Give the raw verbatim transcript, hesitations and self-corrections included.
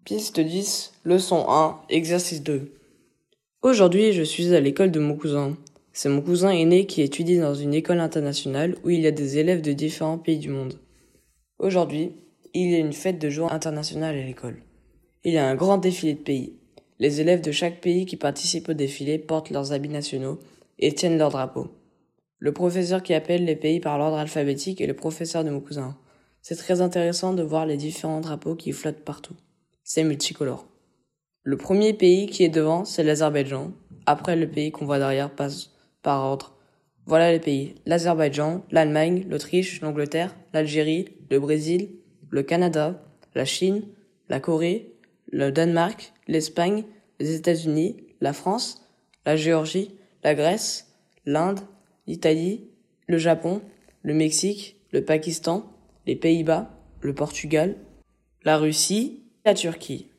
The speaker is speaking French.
Piste dix, leçon un, exercice deux. Aujourd'hui, je suis à l'école de mon cousin. C'est mon cousin aîné qui étudie dans une école internationale où il y a des élèves de différents pays du monde. Aujourd'hui, il y a une fête de joie internationale à l'école. Il y a un grand défilé de pays. Les élèves de chaque pays qui participent au défilé portent leurs habits nationaux et tiennent leur drapeau. Le professeur qui appelle les pays par l'ordre alphabétique est le professeur de mon cousin. C'est très intéressant de voir les différents drapeaux qui flottent partout. C'est multicolore. Le premier pays qui est devant, c'est l'Azerbaïdjan. Après, le pays qu'on voit derrière passe par ordre. Voilà les pays. L'Azerbaïdjan, l'Allemagne, l'Autriche, l'Angleterre, l'Algérie, le Brésil, le Canada, la Chine, la Corée, le Danemark, l'Espagne, les États-Unis, la France, la Géorgie, la Grèce, l'Inde, l'Italie, le Japon, le Mexique, le Pakistan, les Pays-Bas, le Portugal, la Russie, la Turquie.